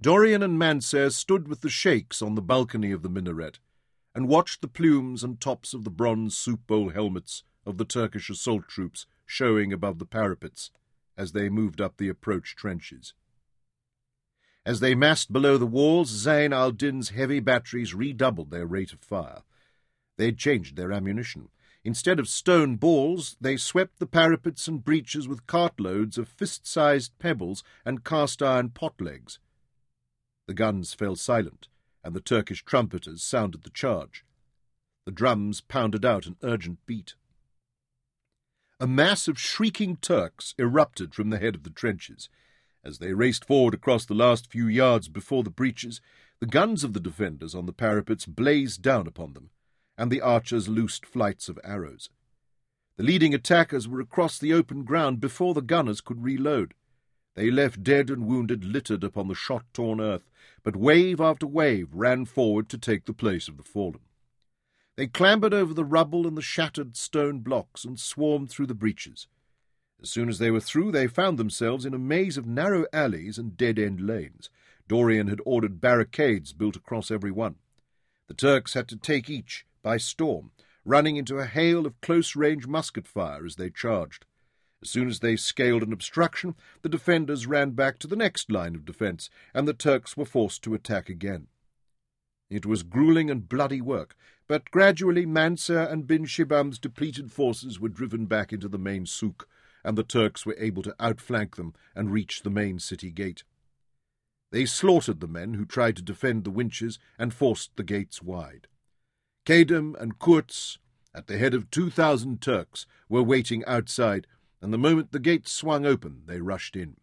Dorian and Mansur stood with the sheikhs on the balcony of the minaret and watched the plumes and tops of the bronze soup bowl helmets of the Turkish assault troops showing above the parapets as they moved up the approach trenches. As they massed below the walls, Zayn al-Din's heavy batteries redoubled their rate of fire. They had changed their ammunition. Instead of stone balls, they swept the parapets and breaches with cartloads of fist-sized pebbles and cast-iron pot-legs. The guns fell silent, and the Turkish trumpeters sounded the charge. The drums pounded out an urgent beat. A mass of shrieking Turks erupted from the head of the trenches. As they raced forward across the last few yards before the breaches, the guns of the defenders on the parapets blazed down upon them, and the archers loosed flights of arrows. The leading attackers were across the open ground before the gunners could reload. They left dead and wounded littered upon the shot-torn earth, but wave after wave ran forward to take the place of the fallen. They clambered over the rubble and the shattered stone blocks and swarmed through the breaches. As soon as they were through, they found themselves in a maze of narrow alleys and dead-end lanes. Dorian had ordered barricades built across every one. The Turks had to take each by storm, running into a hail of close-range musket fire as they charged. As soon as they scaled an obstruction, the defenders ran back to the next line of defence, and the Turks were forced to attack again. It was gruelling and bloody work, but gradually Mansur and Bin Shibam's depleted forces were driven back into the main souk, and the Turks were able to outflank them and reach the main city gate. They slaughtered the men who tried to defend the winches and forced the gates wide. Kedem and Kurtz, at the head of 2,000 Turks, were waiting outside, and the moment the gates swung open, they rushed in.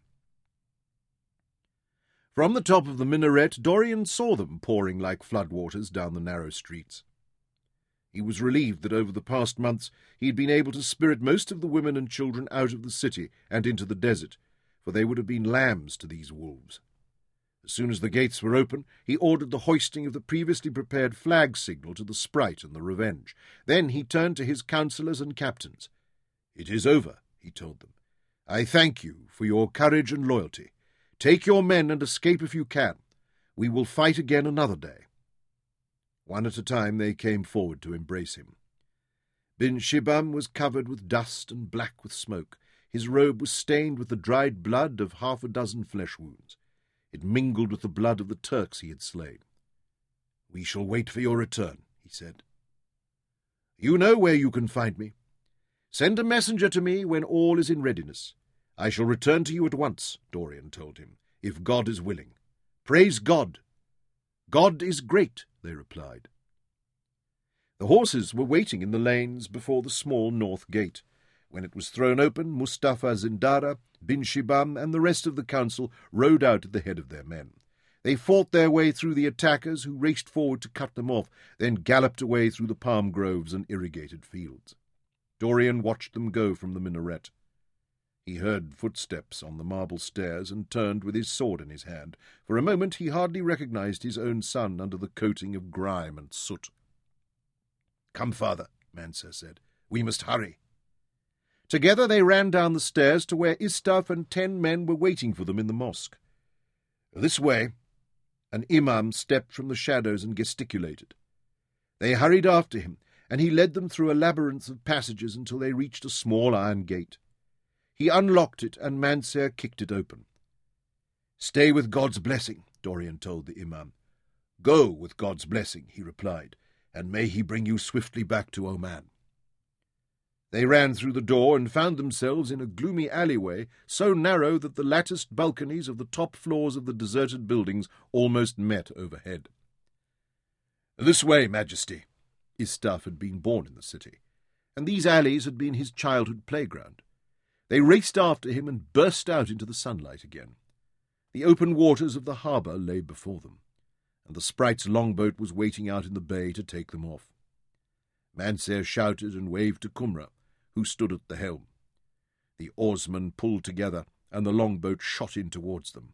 From the top of the minaret, Dorian saw them pouring like floodwaters down the narrow streets. He was relieved that over the past months he had been able to spirit most of the women and children out of the city and into the desert, for they would have been lambs to these wolves. As soon as the gates were open, he ordered the hoisting of the previously prepared flag signal to the Sprite and the Revenge. Then he turned to his councillors and captains. "It is over," he told them. "I thank you for your courage and loyalty. Take your men and escape if you can. We will fight again another day." One at a time they came forward to embrace him. Bin Shibam was covered with dust and black with smoke. His robe was stained with the dried blood of 6 flesh wounds. It mingled with the blood of the Turks he had slain. "We shall wait for your return," he said. "You know where you can find me. Send a messenger to me when all is in readiness. I shall return to you at once," Dorian told him, "if God is willing. Praise God." "God is great," they replied. The horses were waiting in the lanes before the small north gate. When it was thrown open, Mustafa Zindara, Bin Shibam, and the rest of the council rode out at the head of their men. They fought their way through the attackers, who raced forward to cut them off, then galloped away through the palm groves and irrigated fields. Dorian watched them go from the minaret. He heard footsteps on the marble stairs and turned with his sword in his hand. For a moment he hardly recognized his own son under the coating of grime and soot. "Come, father," Mansur said. "We must hurry." Together they ran down the stairs to where Istaf and 10 men were waiting for them in the mosque. "This way." An imam stepped from the shadows and gesticulated. They hurried after him, and he led them through a labyrinth of passages until they reached a small iron gate. He unlocked it, and Mansur kicked it open. "Stay with God's blessing," Dorian told the imam. "Go with God's blessing," he replied, "and may he bring you swiftly back to Oman." They ran through the door and found themselves in a gloomy alleyway so narrow that the latticed balconies of the top floors of the deserted buildings almost met overhead. "This way, Majesty." Istaf had been born in the city, and these alleys had been his childhood playground. They raced after him and burst out into the sunlight again. The open waters of the harbour lay before them, and the Sprite's longboat was waiting out in the bay to take them off. Mansur shouted and waved to Kumra, who stood at the helm. The oarsmen pulled together, and the longboat shot in towards them.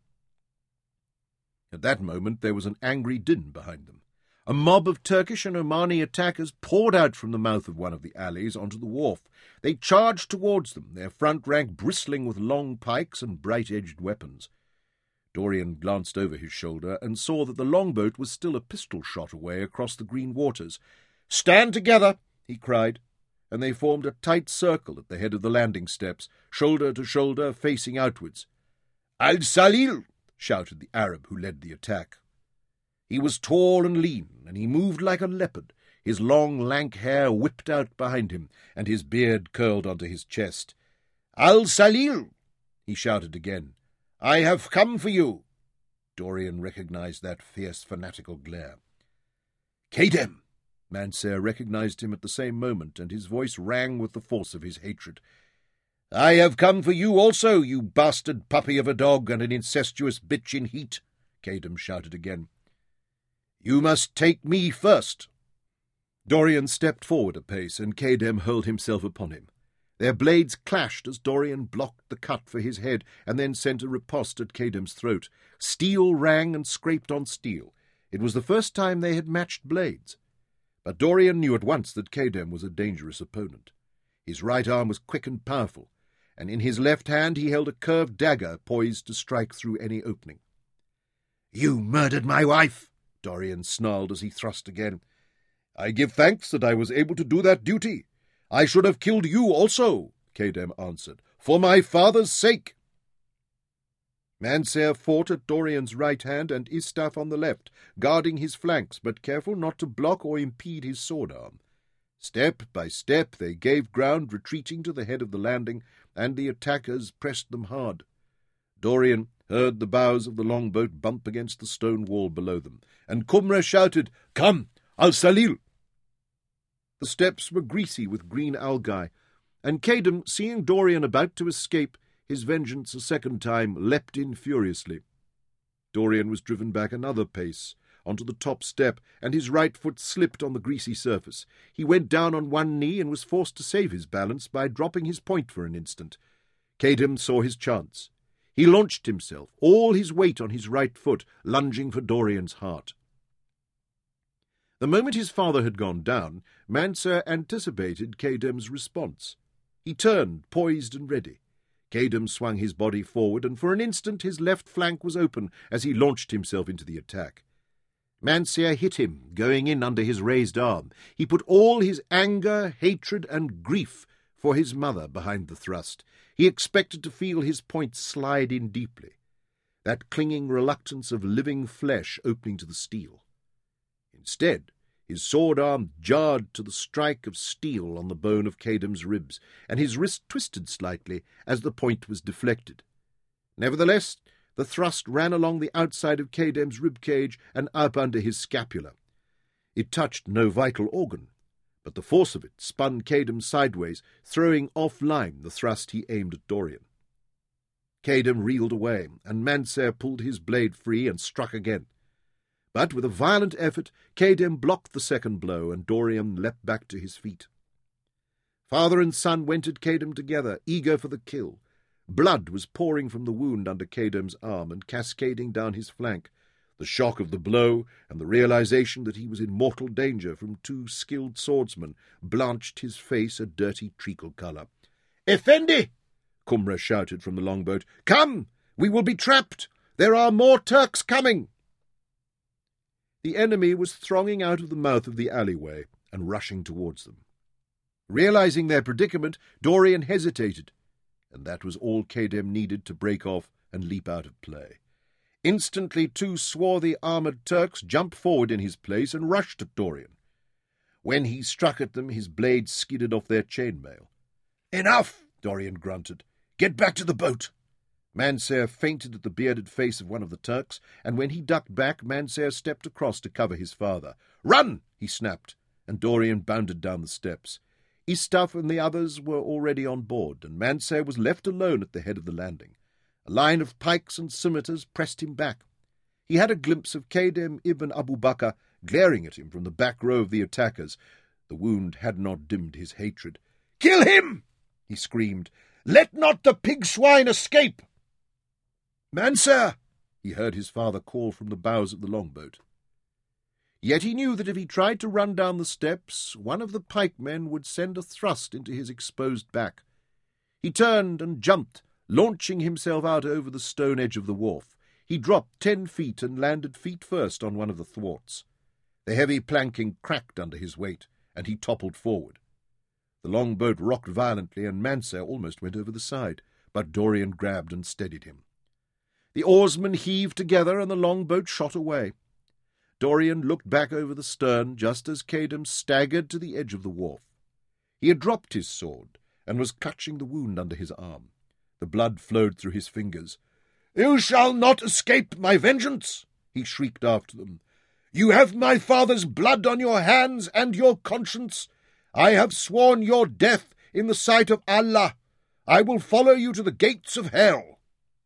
At that moment there was an angry din behind them. A mob of Turkish and Omani attackers poured out from the mouth of one of the alleys onto the wharf. They charged towards them, their front rank bristling with long pikes and bright-edged weapons. Dorian glanced over his shoulder and saw that the longboat was still a pistol shot away across the green waters. "Stand together!" he cried, and they formed a tight circle at the head of the landing steps, shoulder to shoulder, facing outwards. "Al-Salil!" shouted the Arab who led the attack. He was tall and lean, and he moved like a leopard, his long, lank hair whipped out behind him, and his beard curled onto his chest. "Al-Salil!" he shouted again. "I have come for you." Dorian recognized that fierce, fanatical glare. "Kedem!" Manser recognized him at the same moment, and his voice rang with the force of his hatred. "I have come for you also, you bastard puppy of a dog and an incestuous bitch in heat," Kedem shouted again. "You must take me first." Dorian stepped forward a pace, and Kedem hurled himself upon him. Their blades clashed as Dorian blocked the cut for his head and then sent a riposte at Kedem's throat. Steel rang and scraped on steel. It was the first time they had matched blades. But Dorian knew at once that Kedem was a dangerous opponent. His right arm was quick and powerful, and in his left hand he held a curved dagger poised to strike through any opening. "You murdered my wife!" Dorian snarled as he thrust again. "I give thanks that I was able to do that duty. I should have killed you also," Kedem answered, "for my father's sake." Manser fought at Dorian's right hand and Istaf on the left, guarding his flanks, but careful not to block or impede his sword-arm. Step by step they gave ground, retreating to the head of the landing, and the attackers pressed them hard. Dorian heard the bows of the longboat bump against the stone wall below them, and Kumra shouted, "Come, Al-Salil!" The steps were greasy with green algae, and Kedem, seeing Dorian about to escape his vengeance a second time, leapt in furiously. Dorian was driven back another pace, onto the top step, and his right foot slipped on the greasy surface. He went down on one knee and was forced to save his balance by dropping his point for an instant. Kedem saw his chance. He launched himself, all his weight on his right foot, lunging for Dorian's heart. The moment his father had gone down, Manser anticipated Kedem's response. He turned, poised and ready. Kedem swung his body forward, and for an instant his left flank was open as he launched himself into the attack. Manser hit him, going in under his raised arm. He put all his anger, hatred, and grief for his mother behind the thrust. He expected to feel his point slide in deeply, that clinging reluctance of living flesh opening to the steel. Instead, his sword-arm jarred to the strike of steel on the bone of Kedem's ribs, and his wrist twisted slightly as the point was deflected. Nevertheless, the thrust ran along the outside of Kedem's rib-cage and up under his scapula. It touched no vital organ, but the force of it spun Kedem sideways, throwing off-line the thrust he aimed at Dorian. Kedem reeled away, and Manser pulled his blade free and struck again. But with a violent effort, Kedem blocked the second blow, and Dorian leapt back to his feet. Father and son went at Kedem together, eager for the kill. Blood was pouring from the wound under Kedem's arm and cascading down his flank. The shock of the blow and the realization that he was in mortal danger from two skilled swordsmen blanched his face a dirty treacle colour. "Effendi!" Kumra shouted from the longboat. "Come! We will be trapped! There are more Turks coming!" The enemy was thronging out of the mouth of the alleyway and rushing towards them. Realizing their predicament, Dorian hesitated, and that was all Kedem needed to break off and leap out of play. Instantly 2 swarthy armoured Turks jumped forward in his place and rushed at Dorian. When he struck at them, his blade skidded off their chainmail. "Enough!" Dorian grunted. "Get back to the boat!" Manser feinted at the bearded face of one of the Turks, and when he ducked back, Manser stepped across to cover his father. "Run!" he snapped, and Dorian bounded down the steps. Istaf and the others were already on board, and Manser was left alone at the head of the landing. A line of pikes and scimitars pressed him back. He had a glimpse of Kedem ibn Abu Bakr glaring at him from the back row of the attackers. The wound had not dimmed his hatred. "Kill him!" he screamed. "Let not the pig-swine escape!" "Manser!" he heard his father call from the bows of the longboat. Yet he knew that if he tried to run down the steps, one of the pikemen would send a thrust into his exposed back. He turned and jumped, launching himself out over the stone edge of the wharf. he dropped 10 feet and landed feet first on one of the thwarts. The heavy planking cracked under his weight, and he toppled forward. The longboat rocked violently, and Manser almost went over the side, but Dorian grabbed and steadied him. The oarsmen heaved together, and the longboat shot away. Dorian looked back over the stern just as Cadum staggered to the edge of the wharf. He had dropped his sword, and was clutching the wound under his arm. The blood flowed through his fingers. "You shall not escape my vengeance!" he shrieked after them. "You have my father's blood on your hands and your conscience. I have sworn your death in the sight of Allah. I will follow you to the gates of hell."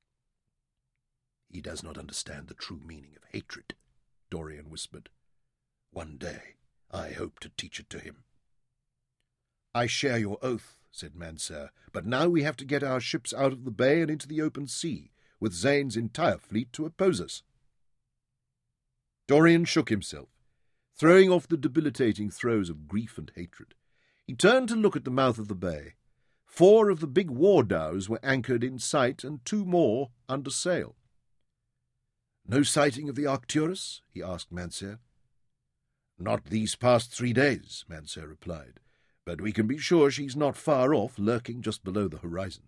"He does not understand the true meaning of hatred," Dorian whispered. "One day I hope to teach it to him." "I share your oath," said Manser, "but now we have to get our ships out of the bay and into the open sea, with Zane's entire fleet to oppose us." Dorian shook himself, throwing off the debilitating throes of grief and hatred. He turned to look at the mouth of the bay. 4 of the big war dhows were anchored in sight, and 2 more under sail. "No sighting of the Arcturus?" he asked Manser. "Not these past 3 days," Manser replied, "but we can be sure she's not far off, lurking just below the horizon."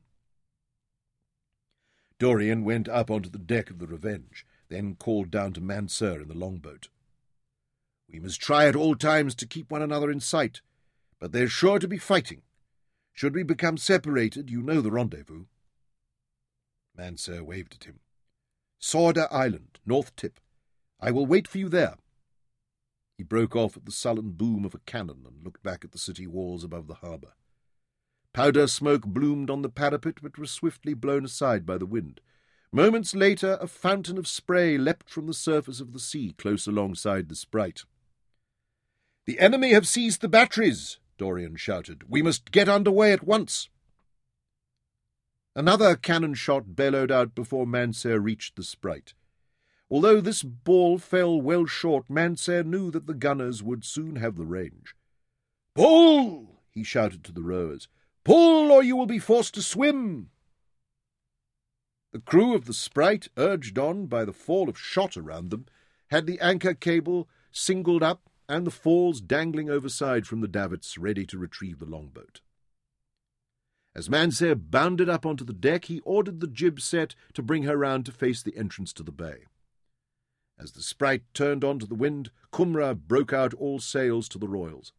Dorian went up onto the deck of the Revenge, then called down to Manser in the longboat. "We must try at all times to keep one another in sight, but there's sure to be fighting. Should we become separated, you know the rendezvous." Manser waved at him. "Sorda Island, North Tip. I will wait for you there." He broke off at the sullen boom of a cannon and looked back at the city walls above the harbour. Powder smoke bloomed on the parapet, but was swiftly blown aside by the wind. Moments later, a fountain of spray leapt from the surface of the sea close alongside the Sprite. "The enemy have seized the batteries," Dorian shouted. "We must get under way at once." Another cannon shot bellowed out before Manser reached the Sprite. Although this ball fell well short, Manser knew that the gunners would soon have the range. "Pull!" he shouted to the rowers. "Pull, or you will be forced to swim!" The crew of the Sprite, urged on by the fall of shot around them, had the anchor cable singled up and the falls dangling overside from the davits, ready to retrieve the longboat. As Manser bounded up onto the deck, he ordered the jib set to bring her round to face the entrance to the bay. As the Sprite turned onto the wind, Cumra broke out all sails to the royals.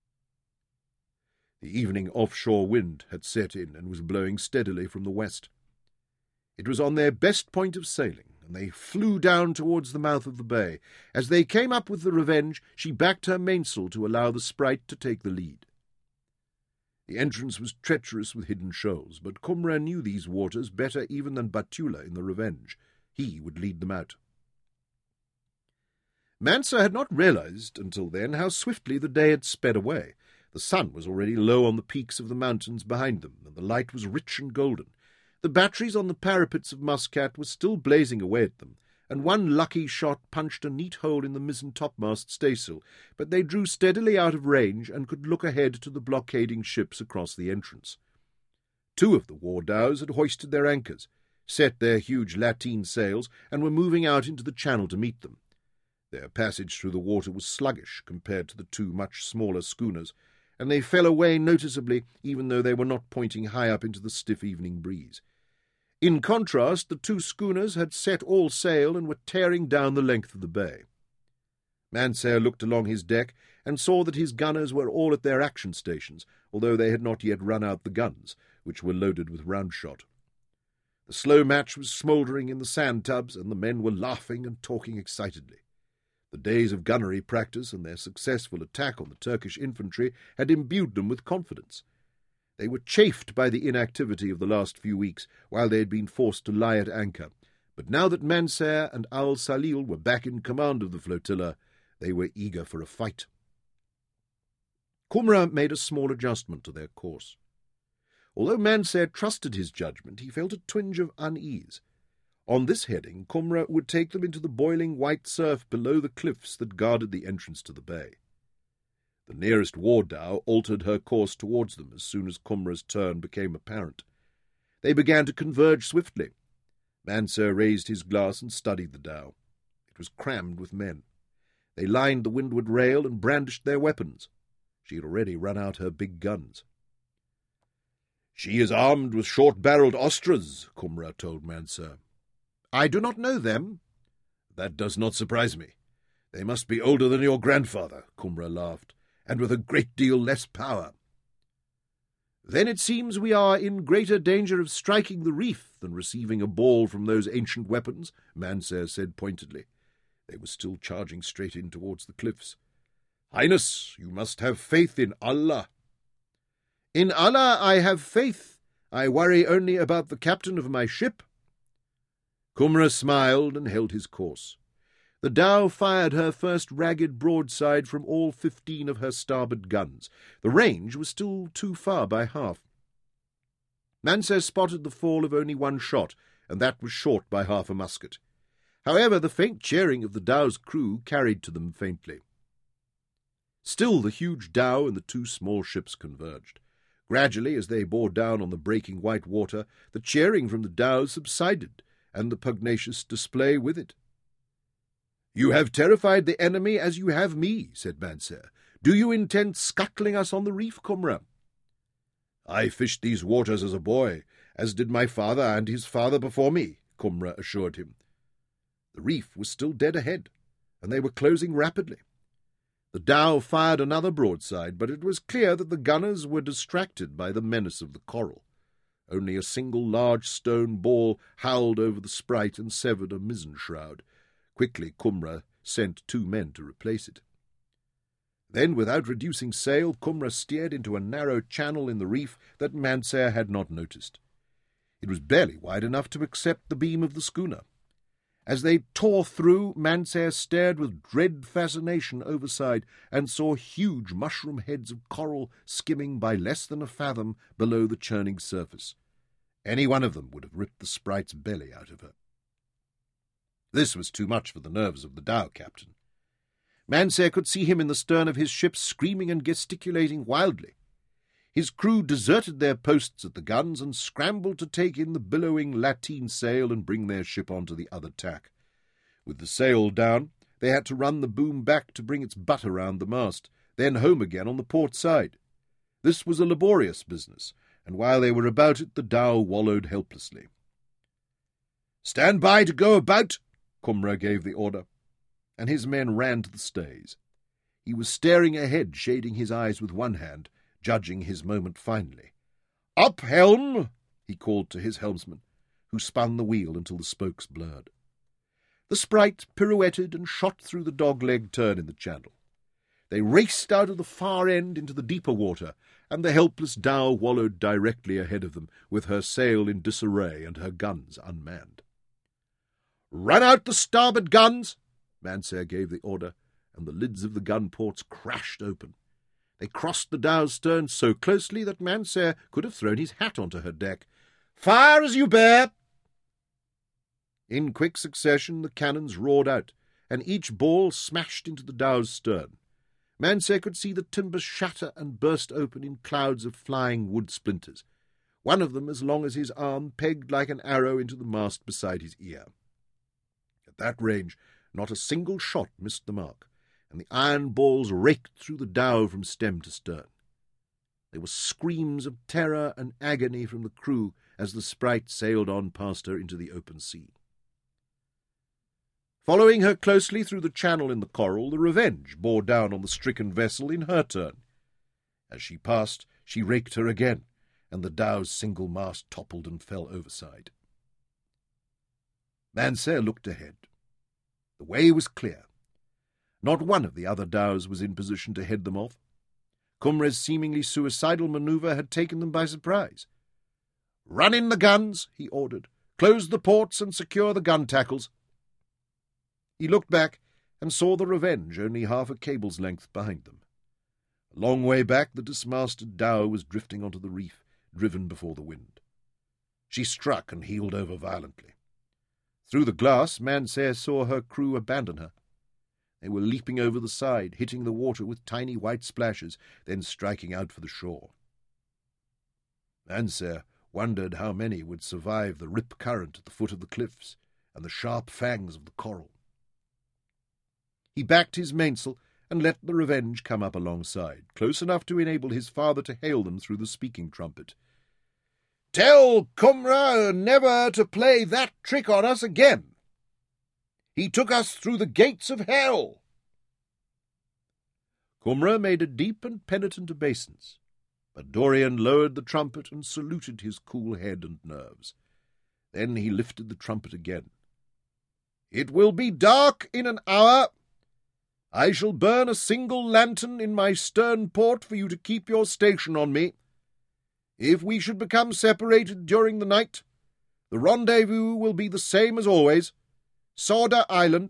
The evening offshore wind had set in and was blowing steadily from the west. It was on their best point of sailing, and they flew down towards the mouth of the bay. As they came up with the Revenge, she backed her mainsail to allow the Sprite to take the lead. The entrance was treacherous with hidden shoals, but Cumra knew these waters better even than Batula in the Revenge. He would lead them out. Manser had not realized until then how swiftly the day had sped away. The sun was already low on the peaks of the mountains behind them, and the light was rich and golden. The batteries on the parapets of Muscat were still blazing away at them, and one lucky shot punched a neat hole in the mizzen topmast staysail, but they drew steadily out of range and could look ahead to the blockading ships across the entrance. 2 of the war dhows had hoisted their anchors, set their huge lateen sails, and were moving out into the channel to meet them. Their passage through the water was sluggish compared to the 2 much smaller schooners, and they fell away noticeably even though they were not pointing high up into the stiff evening breeze. In contrast, the 2 schooners had set all sail and were tearing down the length of the bay. Manser looked along his deck and saw that his gunners were all at their action stations, although they had not yet run out the guns, which were loaded with round-shot. The slow match was smouldering in the sand-tubs, and the men were laughing and talking excitedly. The days of gunnery practice and their successful attack on the Turkish infantry had imbued them with confidence. They were chafed by the inactivity of the last few weeks, while they had been forced to lie at anchor, but now that Manser and Al-Salil were back in command of the flotilla, they were eager for a fight. Cumra made a small adjustment to their course. Although Manser trusted his judgment, he felt a twinge of unease. On this heading, Cumra would take them into the boiling white surf below the cliffs that guarded the entrance to the bay. The nearest war dhow altered her course towards them as soon as Cumra's turn became apparent. They began to converge swiftly. Manser raised his glass and studied the dhow. It was crammed with men. They lined the windward rail and brandished their weapons. She had already run out her big guns. "She is armed with short-barrelled ostras," Kumra told Manser. "I do not know them." "That does not surprise me. They must be older than your grandfather," Kumra laughed, "and with a great deal less power." "Then it seems we are in greater danger of striking the reef than receiving a ball from those ancient weapons," Manser said pointedly. They were still charging straight in towards the cliffs. "Highness, you must have faith in Allah." "In Allah I have faith. I worry only about the captain of my ship." Kumra smiled and held his course. The dhow fired her first ragged broadside from all 15 of her starboard guns. The range was still too far by half. Manser spotted the fall of only one shot, and that was short by half a musket. However, the faint cheering of the dhow's crew carried to them faintly. Still the huge dhow and the two small ships converged. Gradually, as they bore down on the breaking white water, the cheering from the dhow subsided, and the pugnacious display with it. "You have terrified the enemy as you have me," said Manser. "Do you intend scuttling us on the reef, Kumra?" "I fished these waters as a boy, as did my father and his father before me," Kumra assured him. The reef was still dead ahead, and they were closing rapidly. The dhow fired another broadside, but it was clear that the gunners were distracted by the menace of the coral. Only a single large stone ball howled over the Sprite and severed a mizzen-shroud. Quickly Kumra sent 2 men to replace it. Then, without reducing sail, Kumra steered into a narrow channel in the reef that Manser had not noticed. It was barely wide enough to accept the beam of the schooner. As they tore through, Manser stared with dread fascination overside and saw huge mushroom heads of coral skimming by less than a fathom below the churning surface. Any one of them would have ripped the Sprite's belly out of her. This was too much for the nerves of the dhow captain. Manser could see him in the stern of his ship screaming and gesticulating wildly. His crew deserted their posts at the guns and scrambled to take in the billowing lateen sail and bring their ship onto the other tack. With the sail down, they had to run the boom back to bring its butt around the mast, then home again on the port side. This was a laborious business, and while they were about it, the dhow wallowed helplessly. "Stand by to go about," Kumra gave the order, and his men ran to the stays. He was staring ahead, shading his eyes with one hand, judging his moment finally. "Up, helm!" he called to his helmsman, who spun the wheel until the spokes blurred. The Sprite pirouetted and shot through the dog-leg turn in the channel. They raced out of the far end into the deeper water, and the helpless dhow wallowed directly ahead of them, with her sail in disarray and her guns unmanned. "Run out the starboard guns!" Manser gave the order, and the lids of the gun ports crashed open. They crossed the dhow's stern so closely that Manser could have thrown his hat onto her deck. "Fire as you bear!" In quick succession the cannons roared out, and each ball smashed into the dhow's stern. Manser could see the timbers shatter and burst open in clouds of flying wood splinters. One of them, as long as his arm, pegged like an arrow into the mast beside his ear. At that range, not a single shot missed the mark, and the iron balls raked through the dhow from stem to stern. There were screams of terror and agony from the crew as the Sprite sailed on past her into the open sea. Following her closely through the channel in the coral, the Revenge bore down on the stricken vessel in her turn. As she passed, she raked her again, and the dhow's single mast toppled and fell overside. Manser looked ahead. The way was clear. Not one of the other dhows was in position to head them off. Kumra's seemingly suicidal manoeuvre had taken them by surprise. "Run in the guns," he ordered. "Close the ports and secure the gun tackles." He looked back and saw the Revenge only half a cable's length behind them. A long way back the dismasted dhow was drifting onto the reef, driven before the wind. She struck and heeled over violently. Through the glass, Manser saw her crew abandon her. They were leaping over the side, hitting the water with tiny white splashes, then striking out for the shore. Manser wondered how many would survive the rip current at the foot of the cliffs and the sharp fangs of the coral. He backed his mainsail and let the Revenge come up alongside, close enough to enable his father to hail them through the speaking trumpet. "Tell Cumra never to play that trick on us again. He took us through the gates of hell." Cumra made a deep and penitent obeisance, but Dorian lowered the trumpet and saluted his cool head and nerves. Then he lifted the trumpet again. "It will be dark in an hour. I shall burn a single lantern in my stern port for you to keep your station on me. If we should become separated during the night, the rendezvous will be the same as always, Sodor Island."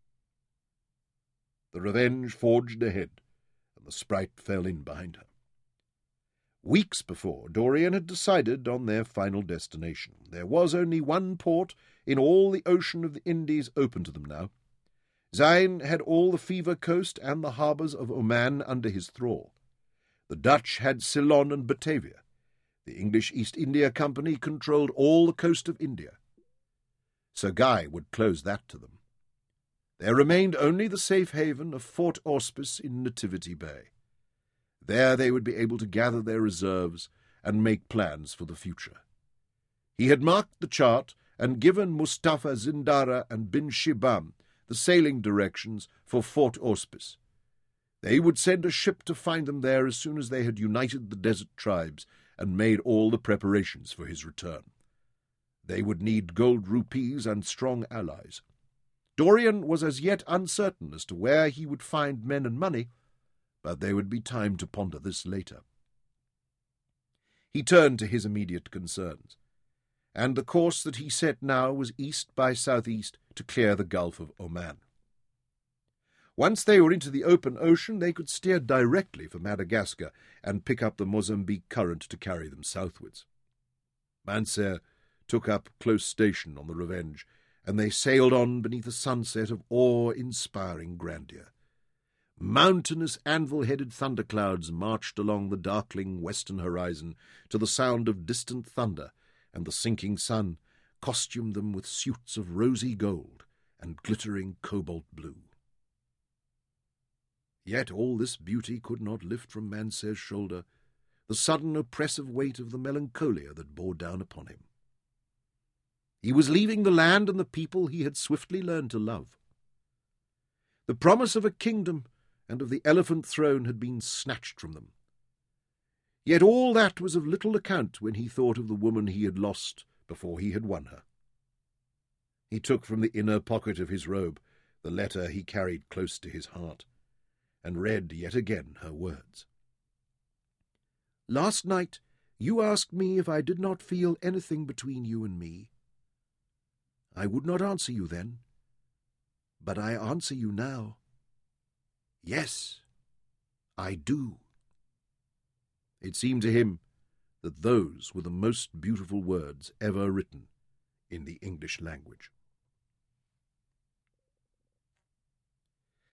The Revenge forged ahead, and the Sprite fell in behind her. Weeks before, Dorian had decided on their final destination. There was only one port in all the ocean of the Indies open to them now. Zeyn had all the Fever Coast and the harbours of Oman under his thrall. The Dutch had Ceylon and Batavia. The English East India Company controlled all the coast of India. Sir Guy would close that to them. There remained only the safe haven of Fort Auspice in Nativity Bay. There they would be able to gather their reserves and make plans for the future. He had marked the chart and given Mustafa Zindara and Bin Shibam the sailing directions for Fort Auspice. They would send a ship to find them there as soon as they had united the desert tribes and made all the preparations for his return. They would need gold rupees and strong allies. Dorian was as yet uncertain as to where he would find men and money, but there would be time to ponder this later. He turned to his immediate concerns, and the course that he set now was east by southeast to clear the Gulf of Oman. Once they were into the open ocean, they could steer directly for Madagascar and pick up the Mozambique current to carry them southwards. Mansert took up close station on the Revenge, and they sailed on beneath a sunset of awe-inspiring grandeur. Mountainous anvil-headed thunderclouds marched along the darkling western horizon to the sound of distant thunder, and the sinking sun costumed them with suits of rosy gold and glittering cobalt blue. Yet all this beauty could not lift from Manser's shoulder the sudden oppressive weight of the melancholia that bore down upon him. He was leaving the land and the people he had swiftly learned to love. The promise of a kingdom and of the elephant throne had been snatched from them. Yet all that was of little account when he thought of the woman he had lost before he had won her. He took from the inner pocket of his robe the letter he carried close to his heart, and read yet again her words. "Last night you asked me if I did not feel anything between you and me. I would not answer you then, but I answer you now. Yes, I do." It seemed to him that those were the most beautiful words ever written in the English language.